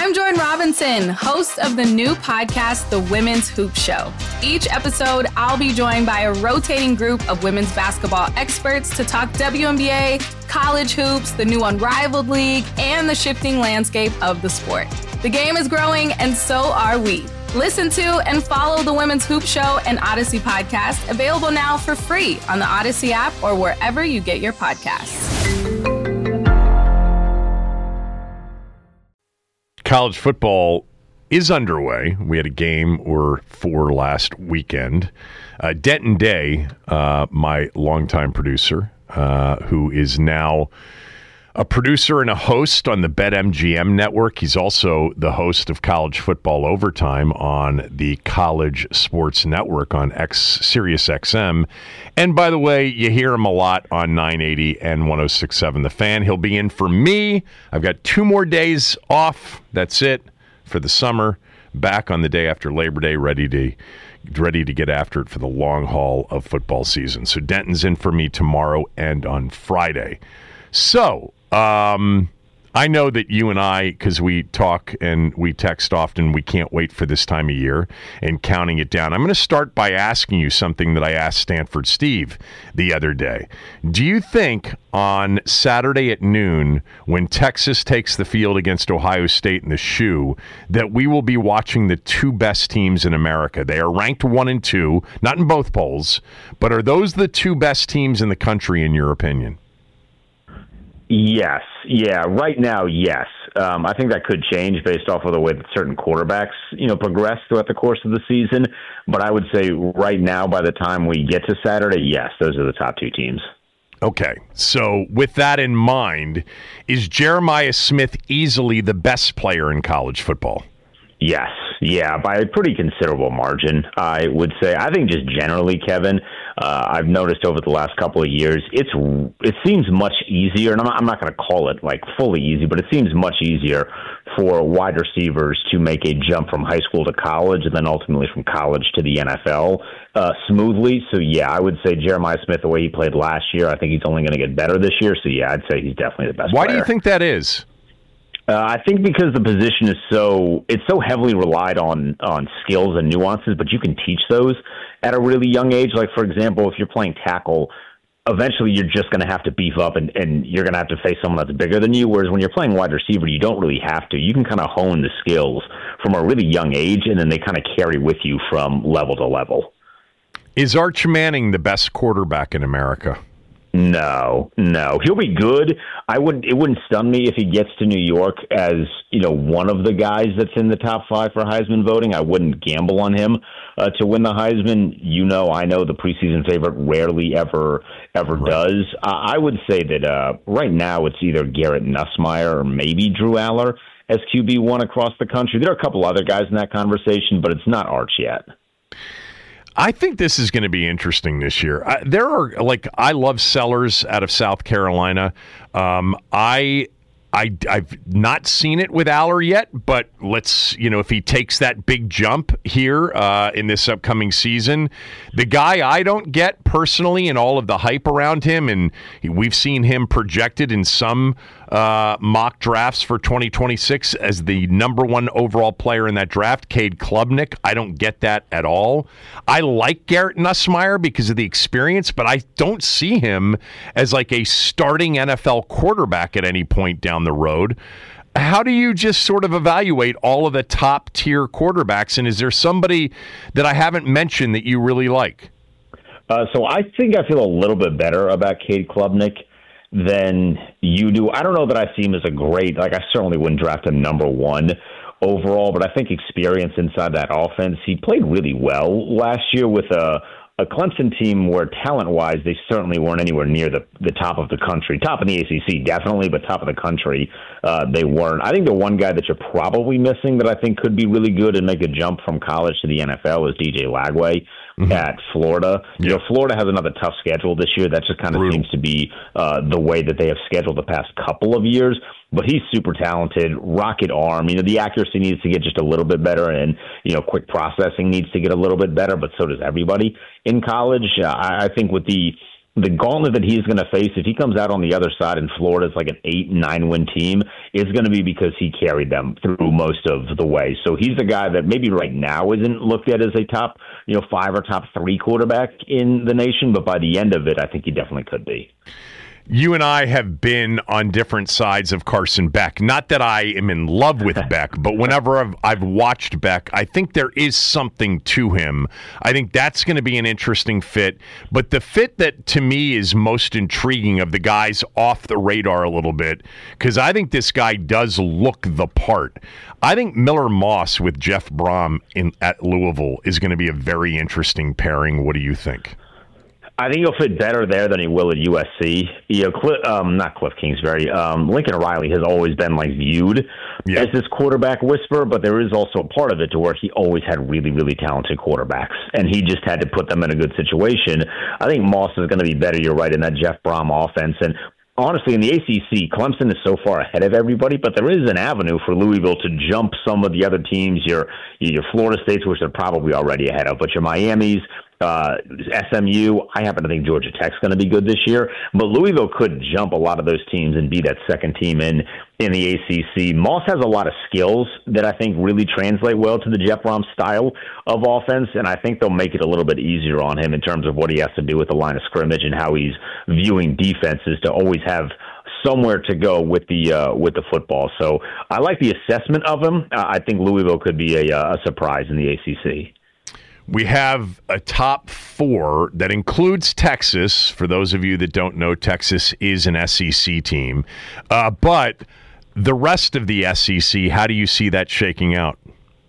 I'm Jordan Robinson, host of the new podcast, The Women's Hoop Show. Each episode, I'll be joined by a rotating group of women's basketball experts to talk WNBA, college hoops, the new Unrivaled League, and the shifting landscape of the sport. The game is growing, and so are we. Listen to and follow The Women's Hoop Show and Odyssey podcast, available now for free on the Odyssey app or wherever you get your podcasts. College football is underway. We had a game or four last weekend. Denton Day, my longtime producer, who is now a producer and a host on the BetMGM network. He's also the host of College Football Overtime on the College Sports Network on Sirius XM. And by the way, you hear him a lot on 980 and 106.7 The Fan. He'll be in for me. I've got 2 more days off. That's it for the summer. Back on the day after Labor Day, ready to get after it for the long haul of football season. So Denton's in for me tomorrow and on Friday. So, I know that you and I, because we talk and we text often, we can't wait for this time of year and counting it down. I'm going to start by asking you something that I asked Stanford Steve the other day. Do you think on Saturday at noon, when Texas takes the field against Ohio State in the shoe, that we will be watching the 2 best teams in America? They are ranked 1 and 2, not in both polls, but are those the 2 best teams in the country in your opinion? Yes. Yeah. Right now, yes. I think that could change based off of the way that certain quarterbacks, progress throughout the course of the season. But I would say right now, by the time we get to Saturday, yes, those are the top 2 teams. Okay. So with that in mind, is Jeremiah Smith easily the best player in college football? Yes. Yeah, by a pretty considerable margin, I would say. I think just generally, Kevin, I've noticed over the last couple of years, it seems much easier, and I'm not going to call it like fully easy, but it seems much easier for wide receivers to make a jump from high school to college and then ultimately from college to the NFL smoothly. So, yeah, I would say Jeremiah Smith, the way he played last year, I think he's only going to get better this year. So, yeah, I'd say he's definitely the best player. Why do you think that is? I think because the position is so heavily relied on skills and nuances, but you can teach those at a really young age. Like, for example, if you're playing tackle, eventually you're just going to have to beef up and you're going to have to face someone that's bigger than you. Whereas when you're playing wide receiver, you don't really have to. You can kind of hone the skills from a really young age, and then they kind of carry with you from level to level. Is Arch Manning the best quarterback in America? No. He'll be good. It wouldn't stun me if he gets to New York as, one of the guys that's in the top 5 for Heisman voting. I wouldn't gamble on him to win the Heisman. I know the preseason favorite rarely ever does. I would say that right now it's either Garrett Nussmeier or maybe Drew Aller as QB1 across the country. There are a couple other guys in that conversation, but it's not Arch yet. I think this is going to be interesting this year. I love Sellers out of South Carolina. I've not seen it with Aller yet, but if he takes that big jump here in this upcoming season, the guy I don't get personally and all of the hype around him, and we've seen him projected in some mock drafts for 2026 as the number 1 overall player in that draft, Cade Klubnik. I don't get that at all. I like Garrett Nussmeier because of the experience, but I don't see him as like a starting NFL quarterback at any point down the road. How do you just sort of evaluate all of the top tier quarterbacks, and is there somebody that I haven't mentioned that you really like? So I think I feel a little bit better about Cade Klubnik than you do. I don't know that I see him as a great, I certainly wouldn't draft him number 1 overall, but I think experience inside that offense, he played really well last year with a Clemson team where talent-wise they certainly weren't anywhere near the top of the country. Top of the ACC, definitely, but top of the country, they weren't. I think the one guy that you're probably missing that I think could be really good and make a jump from college to the NFL is DJ Lagway at Florida. Yeah. Florida has another tough schedule this year. That just kind of seems to be the way that they have scheduled the past couple of years. But he's super talented, rocket arm. The accuracy needs to get just a little bit better, and, quick processing needs to get a little bit better, but so does everybody in college. I think with the the gauntlet that he's going to face if he comes out on the other side and Florida's like an 8-9 win team is going to be because he carried them through most of the way. So he's a guy that maybe right now isn't looked at as a top 5 or top 3 quarterback in the nation, but by the end of it, I think he definitely could be. You and I have been on different sides of Carson Beck. Not that I am in love with Beck, but whenever I've watched Beck, I think there is something to him. I think that's going to be an interesting fit. But the fit that, to me, is most intriguing of the guys off the radar a little bit, because I think this guy does look the part. I think Miller Moss with Jeff Brom at Louisville is going to be a very interesting pairing. What do you think? I think he'll fit better there than he will at USC. Not Cliff Kingsbury. Lincoln Riley has always been viewed as this quarterback whisperer, but there is also a part of it to where he always had really, really talented quarterbacks, and he just had to put them in a good situation. I think Moss is going to be better, you're right, in that Jeff Brom offense. And honestly, in the ACC, Clemson is so far ahead of everybody, but there is an avenue for Louisville to jump some of the other teams, your Florida States, which they're probably already ahead of, but your Miamis, SMU. I happen to think Georgia Tech's going to be good this year, but Louisville could jump a lot of those teams and be that second team in the ACC. Moss has a lot of skills that I think really translate well to the Jeff Brom style of offense, and I think they'll make it a little bit easier on him in terms of what he has to do with the line of scrimmage and how he's viewing defenses to always have somewhere to go with the football. So I like the assessment of him. I think Louisville could be a surprise in the ACC. We have a top 4 that includes Texas. For those of you that don't know, Texas is an SEC team. But the rest of the SEC, how do you see that shaking out?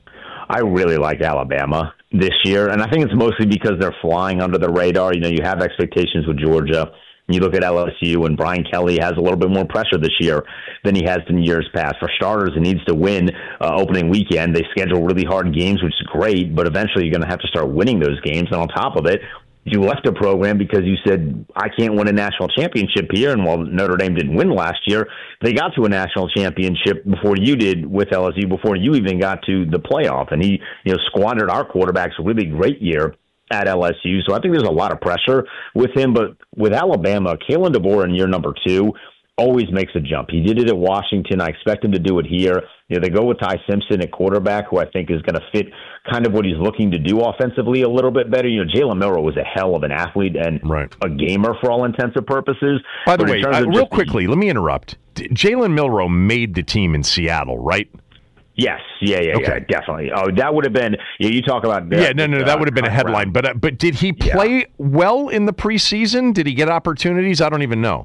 I really like Alabama this year, and I think it's mostly because they're flying under the radar. You have expectations with Georgia. You look at LSU, and Brian Kelly has a little bit more pressure this year than he has in years past. For starters, he needs to win opening weekend. They schedule really hard games, which is great, but eventually you're going to have to start winning those games. And on top of it, you left a program because you said, I can't win a national championship here. And while Notre Dame didn't win last year, they got to a national championship before you did with LSU, before you even got to the playoff. And he squandered our quarterback's really great year at LSU. So I think there's a lot of pressure with him. But with Alabama, Kalen DeBoer in year number 2 always makes a jump. He did it at Washington. I expect him to do it here. They go with Ty Simpson at quarterback, who I think is going to fit kind of what he's looking to do offensively a little bit better. Jalen Milroe was a hell of an athlete and a gamer for all intents and purposes. By the way, real quickly, let me interrupt. Jalen Milroe made the team in Seattle, right? Yes, yeah, definitely. Oh, that would have been. You talk about. That would have been a headline. But did he play well in the preseason? Did he get opportunities? I don't even know.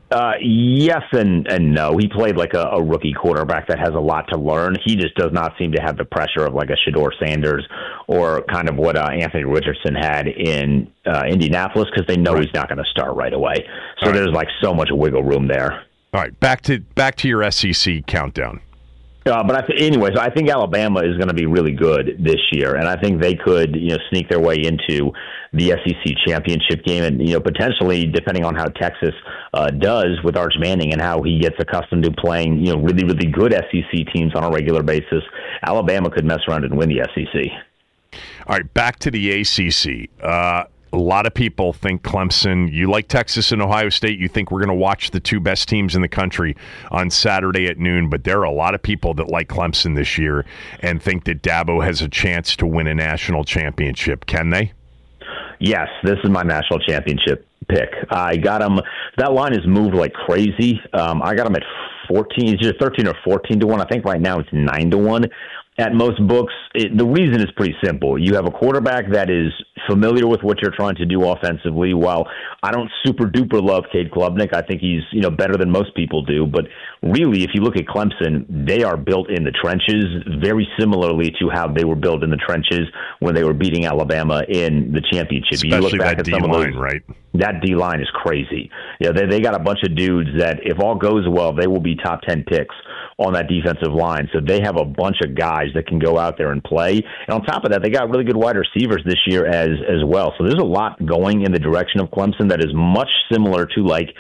Yes and no. He played like a rookie quarterback that has a lot to learn. He just does not seem to have the pressure of like a Shedeur Sanders or kind of what Anthony Richardson had in Indianapolis, because they know he's not going to start right away. So there's like so much wiggle room there. All right, back to your SEC countdown. But I think Alabama is going to be really good this year, and I think they could, sneak their way into the SEC championship game, and potentially, depending on how Texas does with Arch Manning and how he gets accustomed to playing, really, really good SEC teams on a regular basis, Alabama could mess around and win the SEC. All right, back to the ACC. A lot of people think Clemson. You like Texas and Ohio State. You think we're going to watch the 2 best teams in the country on Saturday at noon. But there are a lot of people that like Clemson this year and think that Dabo has a chance to win a national championship. Can they? Yes, this is my national championship pick. I got him. That line has moved like crazy. I got him at 14. It's either 13 or 14 to 1. I think right now it's 9 to 1. At most books, the reason is pretty simple. You have a quarterback that is familiar with what you're trying to do offensively. While I don't super-duper love Cade Klubnik, I think he's better than most people do. But really, if you look at Clemson, they are built in the trenches very similarly to how they were built in the trenches when they were beating Alabama in the championship. Especially you look back that at some D-line, of those, right? That D-line is crazy. They got a bunch of dudes that, if all goes well, they will be top 10 picks on that defensive line. So they have a bunch of guys that can go out there and play. And on top of that, they got really good wide receivers this year as well. So there's a lot going in the direction of Clemson that is much similar to like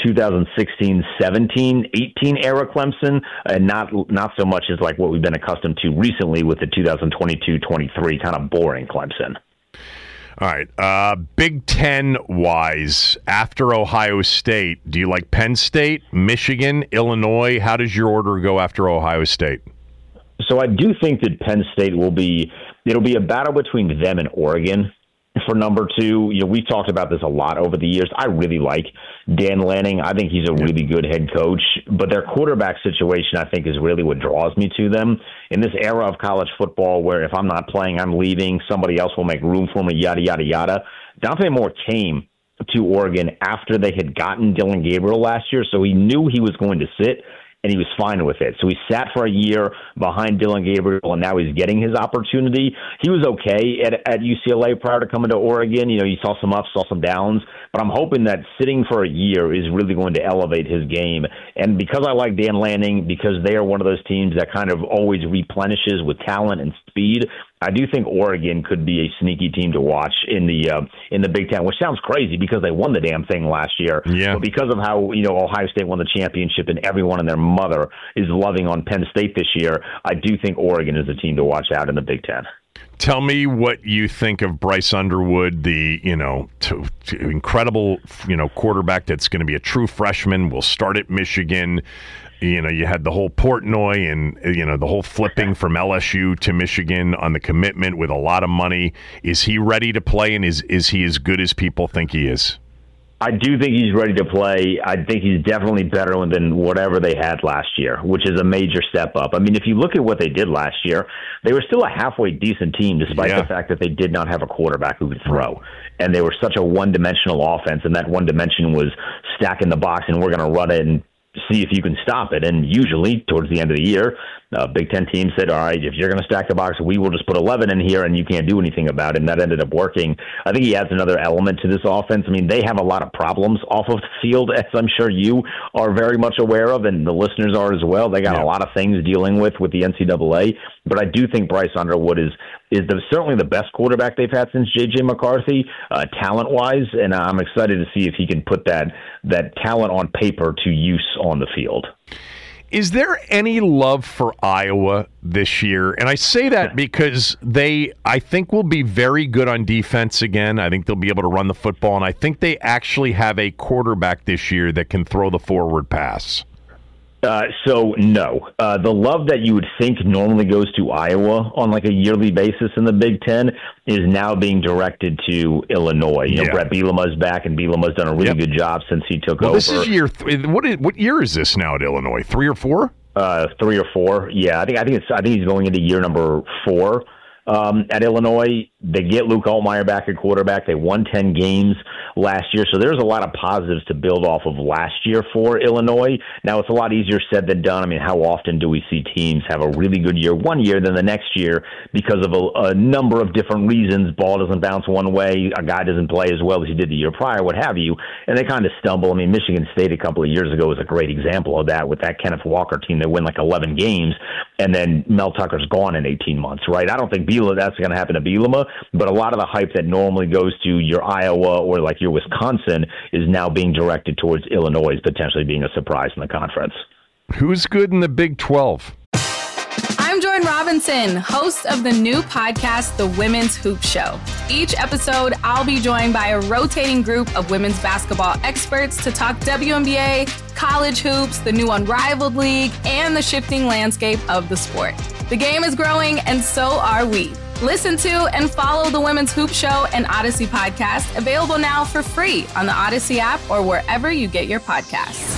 2016, 17, 18 era Clemson, and not so much as like what we've been accustomed to recently with the 2022-23 kind of boring Clemson. All right. Big Ten wise, after Ohio State, do you like Penn State, Michigan, Illinois? How does your order go after Ohio State? So I do think that Penn State it'll be a battle between them and Oregon for number 2. We've talked about this a lot over the years. I really like Dan Lanning. I think he's a really good head coach, but their quarterback situation, I think, is really what draws me to them. In this era of college football where if I'm not playing, I'm leaving, somebody else will make room for me, yada, yada, yada. Dante Moore came to Oregon after they had gotten Dillon Gabriel last year, so he knew he was going to sit, and he was fine with it. So he sat for a year behind Dillon Gabriel, and now he's getting his opportunity. He was okay at UCLA prior to coming to Oregon. You saw some ups, saw some downs, but I'm hoping that sitting for a year is really going to elevate his game. And because I like Dan Lanning, because they are one of those teams that kind of always replenishes with talent and speed, I do think Oregon could be a sneaky team to watch in the Big Ten, which sounds crazy because they won the damn thing last year. Yeah. But because of how Ohio State won the championship and everyone and their mother is loving on Penn State this year, I do think Oregon is a team to watch out in the Big Ten. Tell me what you think of Bryce Underwood, the incredible quarterback that's going to be a true freshman. Will start at Michigan. You had the whole Portnoy and, the whole flipping from LSU to Michigan on the commitment with a lot of money. Is he ready to play, and is he as good as people think he is? I do think he's ready to play. I think he's definitely better than whatever they had last year, which is a major step up. I mean, if you look at what they did last year, they were still a halfway decent team, despite the fact that they did not have a quarterback who could throw. And they were such a one-dimensional offense, and that one dimension was stacking the box, and we're going to run it and see if you can stop it. And usually, towards the end of the year, Big Ten team said, all right, if you're going to stack the box, we will just put 11 in here and you can't do anything about it. And that ended up working. I think he adds another element to this offense. I mean, they have a lot of problems off of the field, as I'm sure you are very much aware of, and the listeners are as well. They got a lot of things dealing with the NCAA. But I do think Bryce Underwood is certainly the best quarterback they've had since J.J. McCarthy, talent-wise, and I'm excited to see if he can put that talent on paper to use on the field. Is there any love for Iowa this year? And I say that because I think, will be very good on defense again. I think they'll be able to run the football, and I think they actually have a quarterback this year that can throw the forward pass. So no. The love that you would think normally goes to Iowa on like a yearly basis in the Big Ten is now being directed to Illinois. Brett Bielema's back, and Bielema's done a really good job since he took over. This is year. What year is this now at Illinois? 3 or 4? 3 or 4. Yeah, I think he's going into year number 4. At Illinois, they get Luke Altmaier back at quarterback. They won 10 games last year, so there's a lot of positives to build off of last year for Illinois. Now, it's a lot easier said than done. I mean, how often do we see teams have a really good year one year, then the next year, because of a number of different reasons, ball doesn't bounce one way, a guy doesn't play as well as he did the year prior, what have you, and they kind of stumble. I mean, Michigan State a couple of years ago was a great example of that with that Kenneth Walker team. They win like 11 games, and then Mel Tucker's gone in 18 months, right? I don't think that's going to happen to Bielema, but a lot of the hype that normally goes to your Iowa or like your Wisconsin is now being directed towards Illinois, potentially being a surprise in the conference. Who's good in the Big 12? I'm Jordan Robinson, host of the new podcast, The Women's Hoop Show. Each episode, I'll be joined by a rotating group of women's basketball experts to talk WNBA, college hoops, the new Unrivaled League, and the shifting landscape of the sport. The game is growing, and so are we. Listen to and follow The Women's Hoop Show and Odyssey podcast, available now for free on the Odyssey app or wherever you get your podcasts.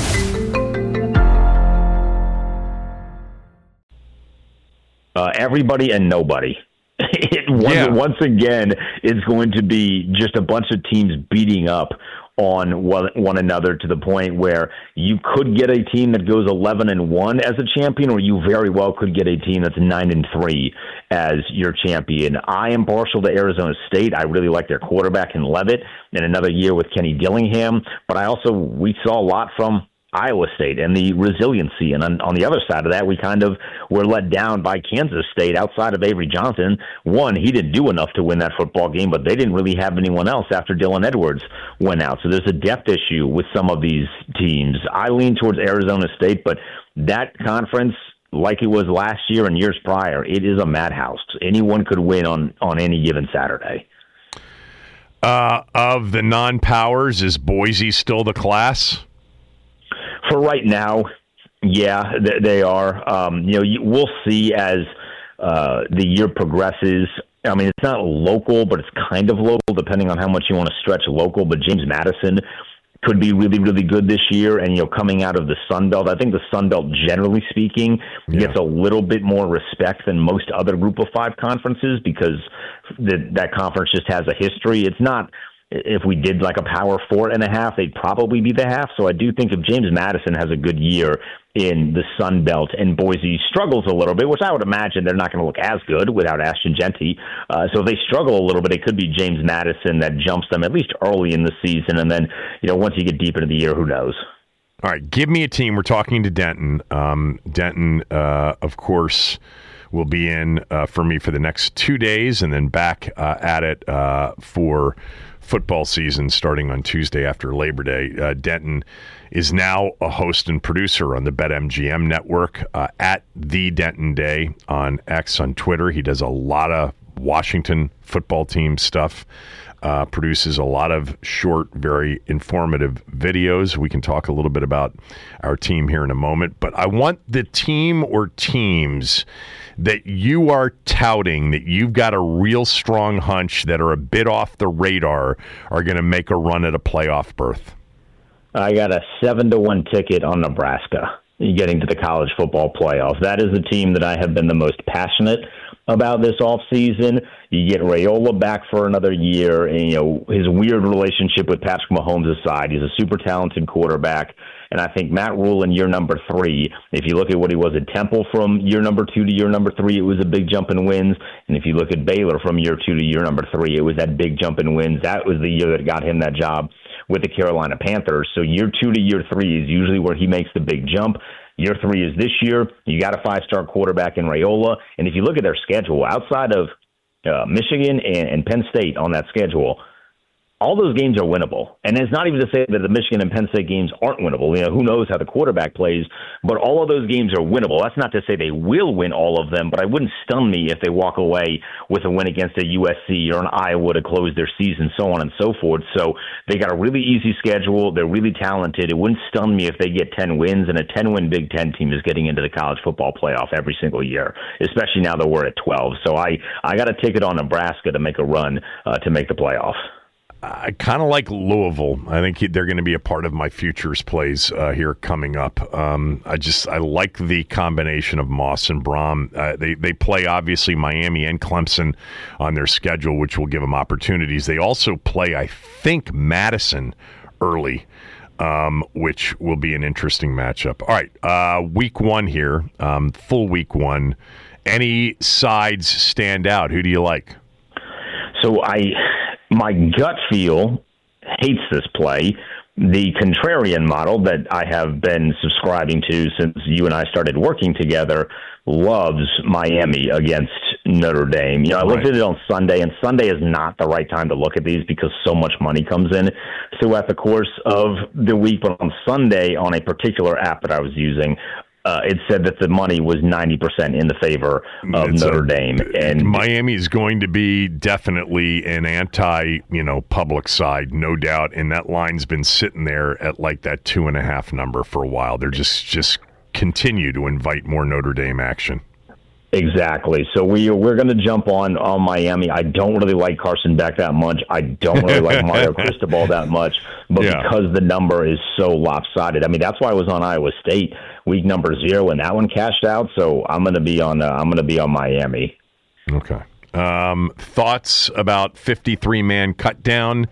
Everybody and nobody. Once again, it's going to be just a bunch of teams beating up on one another to the point where you could get a team that goes 11-1 as a champion, or you very well could get a team that's 9-3 as your champion. I am partial to Arizona State. I really like their quarterback in Levitt, and another year with Kenny Dillingham. But we saw a lot from Iowa State and the resiliency. And on the other side of that, we kind of were let down by Kansas State outside of Avery Johnson. One, he didn't do enough to win that football game, but they didn't really have anyone else after Dylan Edwards went out. So there's a depth issue with some of these teams. I lean towards Arizona State, but that conference, like it was last year and years prior, it is a madhouse. Anyone could win on any given Saturday. Of the non-powers, is Boise still the class? For right now, yeah, they are. We'll see as the year progresses. I mean, it's not local, but it's kind of local, depending on how much you want to stretch local. But James Madison could be really, really good this year. And, coming out of the Sun Belt, I think the Sun Belt, generally speaking, gets a little bit more respect than most other Group of Five conferences because that conference just has a history. It's not, if we did like a Power 4.5, they'd probably be the half. So I do think if James Madison has a good year in the Sun Belt and Boise struggles a little bit, which I would imagine they're not going to look as good without Ashton Jeanty. So if they struggle a little bit, it could be James Madison that jumps them at least early in the season. And then, once you get deep into the year, who knows? All right, give me a team. We're talking to Denton. Denton, of course, will be in for me for the next 2 days and then back at it for football season starting on Tuesday after Labor Day. Denton is now a host and producer on the BetMGM network at The Denton Day on X on Twitter. He does a lot of Washington football team stuff, produces a lot of short, very informative videos. We can talk a little bit about our team here in a moment, but I want the team or teams that you are touting, that you've got a real strong hunch that are a bit off the radar, are going to make a run at a playoff berth. I got a 7-1 ticket on Nebraska getting to the college football playoff. That is the team that I have been the most passionate about this offseason. You get Raiola back for another year, and his weird relationship with Patrick Mahomes aside, he's a super talented quarterback. And I think Matt Rule in year number 3, if you look at what he was at Temple from year number 2 to year number 3, it was a big jump in wins. And if you look at Baylor from year 2 to year number 3, it was that big jump in wins. That was the year that got him that job with the Carolina Panthers. So year 2 to year 3 is usually where he makes the big jump. Year 3 is this year. You got a 5-star quarterback in Raiola. And if you look at their schedule, outside of Michigan and Penn State on that schedule, all those games are winnable. And it's not even to say that the Michigan and Penn State games aren't winnable. Who knows how the quarterback plays, but all of those games are winnable. That's not to say they will win all of them, but it wouldn't stun me if they walk away with a win against a USC or an Iowa to close their season, so on and so forth. So they got a really easy schedule. They're really talented. It wouldn't stun me if they get 10 wins, and a 10-win Big Ten team is getting into the college football playoff every single year, especially now that we're at 12. So I got a ticket on Nebraska to make a run to make the playoff. I kind of like Louisville. I think they're going to be a part of my futures plays here coming up. I like the combination of Moss and Braum. They play, obviously, Miami and Clemson on their schedule, which will give them opportunities. They also play, I think, Madison early, which will be an interesting matchup. All right, week 1 here, full week 1. Any sides stand out? Who do you like? So my gut feel hates this play. The contrarian model that I have been subscribing to since you and I started working together loves Miami against Notre Dame. I looked at it on Sunday, and Sunday is not the right time to look at these because so much money comes in throughout the course of the week. But on Sunday, on a particular app that I was using, it said that the money was 90% in the favor of Notre Dame. And Miami is going to be definitely an public side, no doubt. And that line's been sitting there at like that 2.5 number for a while. They're just continue to invite more Notre Dame action. Exactly. So we're going to jump on Miami. I don't really like Carson Beck that much. I don't really like Mario Cristobal that much. But because the number is so lopsided, I mean, that's why I was on Iowa State week number 0 and that one cashed out. So I'm going to be on Miami. Okay. Thoughts about 53-man cut down,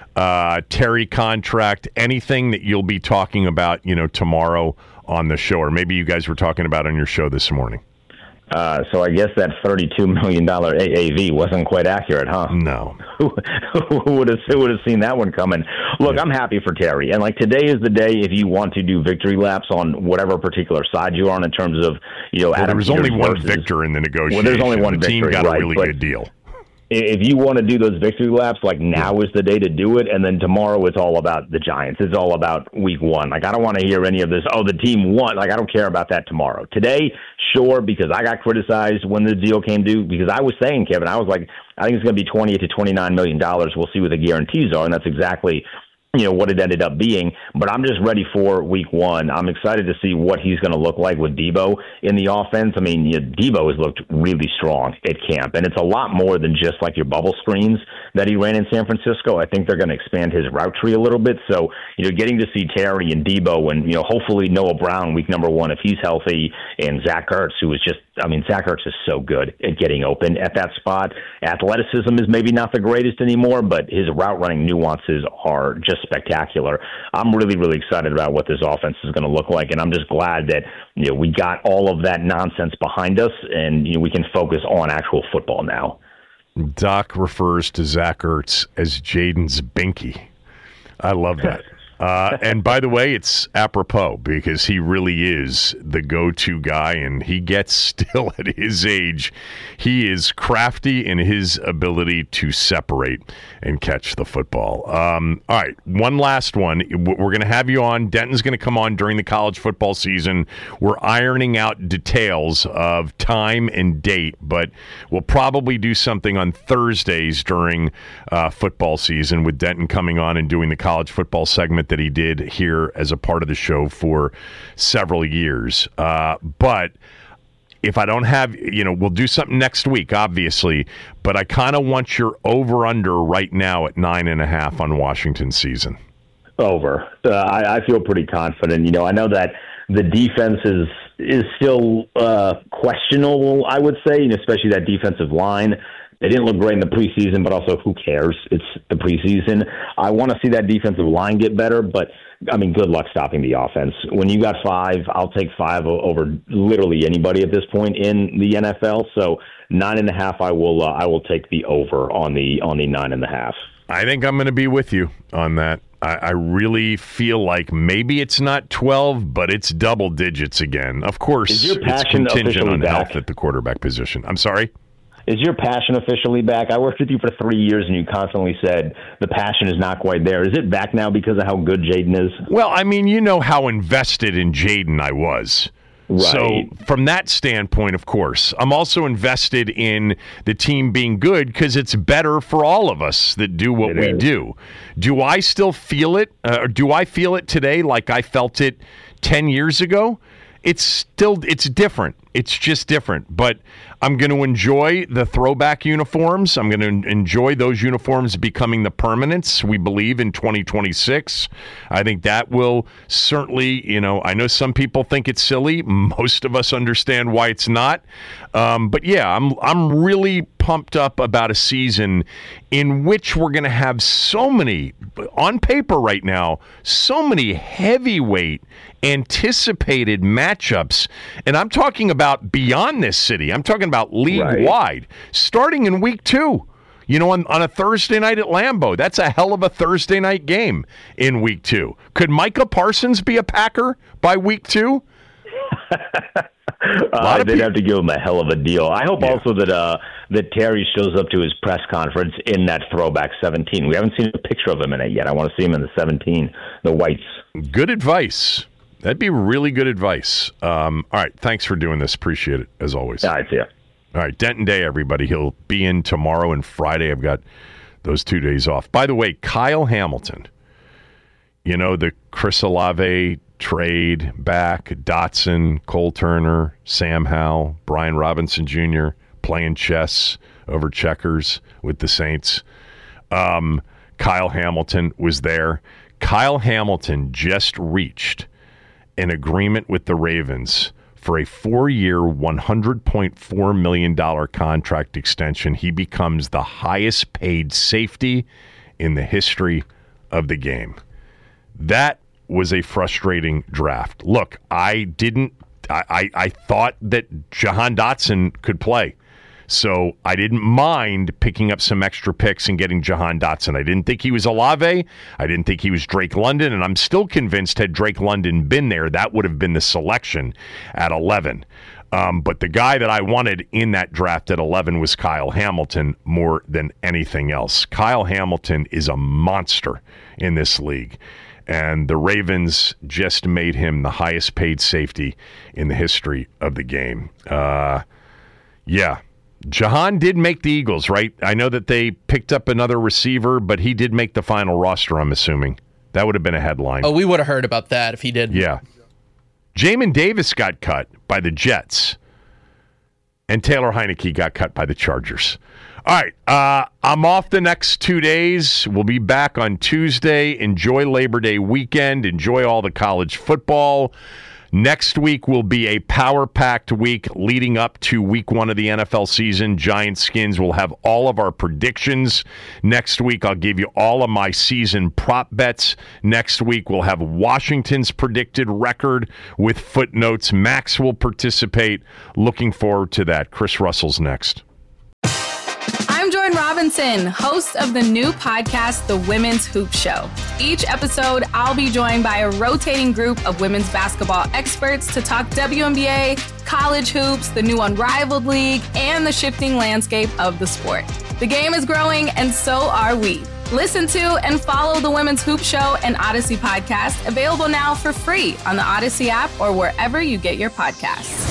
Terry contract, anything that you'll be talking about, tomorrow on the show, or maybe you guys were talking about on your show this morning? So I guess that $32 million AAV wasn't quite accurate, huh? No. Who would have seen that one coming? Look, I'm happy for Terry. And today is the day if you want to do victory laps on whatever particular side you're on in terms of, Adam there was Peters only one victor in the negotiation. Well, there's only one the victory. The team got a really good deal. if you want to do those victory laps, like now is the day to do it. And then tomorrow it's all about the Giants. It's all about week one. Like, I don't want to hear any of this, oh, the team won. Like, I don't care about that tomorrow. Today, sure, because I got criticized when the deal came due, because I was saying, Kevin, I was like, I think it's going to be $20 to $29 million. We'll see what the guarantees are. And that's exactly what it ended up being. But I'm just ready for week one. I'm excited to see what he's going to look like with Debo in the offense. I mean, Debo has looked really strong at camp, and it's a lot more than just like your bubble screens that he ran in San Francisco. I think they're going to expand his route tree a little bit. So, getting to see Terry and Debo and, hopefully Noah Brown week number one if he's healthy, and Zach Ertz, who is just, Zach Ertz is so good at getting open at that spot. Athleticism is maybe not the greatest anymore, but his route running nuances are just spectacular. I'm really, really excited about what this offense is going to look like, and I'm just glad that we got all of that nonsense behind us, and we can focus on actual football now. Doc refers to Zach Ertz as Jaden's binky. I love that. And by the way, it's apropos because he really is the go-to guy, and he gets still at his age. He is crafty in his ability to separate and catch the football. All right, one last one. We're going to have you on. Denton's going to come on during the college football season. We're ironing out details of time and date, but we'll probably do something on Thursdays during football season with Denton coming on and doing the college football segment that he did here as a part of the show for several years. But if I don't have, we'll do something next week, obviously, but I kind of want your over-under right now at 9.5 on Washington season. Over. I feel pretty confident. I know that the defense is still questionable, I would say, especially that defensive line. They didn't look great in the preseason, but also who cares? It's the preseason. I want to see that defensive line get better, but, good luck stopping the offense. When you got 5, I'll take 5 over literally anybody at this point in the NFL. So 9.5, I will take the over on the 9.5. I think I'm going to be with you on that. I really feel like maybe it's not 12, but it's double digits again. Of course, it's contingent on health at the quarterback position. I'm sorry? Is your passion officially back? I worked with you for 3 years, and you constantly said the passion is not quite there. Is it back now because of how good Jaden is? Well, you know how invested in Jaden I was. Right. So from that standpoint, of course, I'm also invested in the team being good because it's better for all of us that do what we do. Do I still feel it? Do I feel it today like I felt it 10 years ago? It's different. It's just different. But I'm going to enjoy the throwback uniforms. I'm going to enjoy those uniforms becoming the permanents, we believe, in 2026. I think that will certainly, I know some people think it's silly. Most of us understand why it's not. But yeah, I'm really pumped up about a season in which we're going to have so many, on paper right now, so many heavyweight anticipated matchups. And I'm talking about beyond this city. I'm talking about league-wide, starting in week 2. On a Thursday night at Lambeau. That's a hell of a Thursday night game in week 2. Could Micah Parsons be a Packer by week 2? They'd have to give him a hell of a deal. I hope also that Terry shows up to his press conference in that throwback 17. We haven't seen a picture of him in it yet. I want to see him in the 17, the whites. Good advice. That'd be really good advice. All right, thanks for doing this. Appreciate it, as always. All right, see ya. All right, Denton Day, everybody. He'll be in tomorrow and Friday. I've got those 2 days off. By the way, Kyle Hamilton, the Chris Olave trade back, Dotson, Cole Turner, Sam Howell, Brian Robinson Jr. playing chess over checkers with the Saints. Kyle Hamilton was there. Kyle Hamilton just reached an agreement with the Ravens for a 4-year, $100.4 million contract extension. He becomes the highest paid safety in the history of the game. That was a frustrating draft. Look, I thought that Jahan Dotson could play. So I didn't mind picking up some extra picks and getting Jahan Dotson. I didn't think he was Olave. I didn't think he was Drake London. And I'm still convinced had Drake London been there, that would have been the selection at 11. But the guy that I wanted in that draft at 11 was Kyle Hamilton more than anything else. Kyle Hamilton is a monster in this league. And the Ravens just made him the highest paid safety in the history of the game. Yeah. Jahan did make the Eagles, right? I know that they picked up another receiver, but he did make the final roster, I'm assuming. That would have been a headline. Oh, we would have heard about that if he did. Yeah. Jamin Davis got cut by the Jets. And Taylor Heineke got cut by the Chargers. All right, I'm off the next 2 days. We'll be back on Tuesday. Enjoy Labor Day weekend. Enjoy all the college football. Next week will be a power-packed week leading up to week 1 of the NFL season. Giant Skins will have all of our predictions. Next week, I'll give you all of my season prop bets. Next week, we'll have Washington's predicted record with footnotes. Max will participate. Looking forward to that. Chris Russell's next. I'm Jordan Robinson, host of the new podcast, The Women's Hoop Show. Each episode, I'll be joined by a rotating group of women's basketball experts to talk WNBA, college hoops, the new Unrivaled League, and the shifting landscape of the sport. The game is growing, and so are we. Listen to and follow The Women's Hoop Show and Odyssey podcast, available now for free on the Odyssey app or wherever you get your podcasts.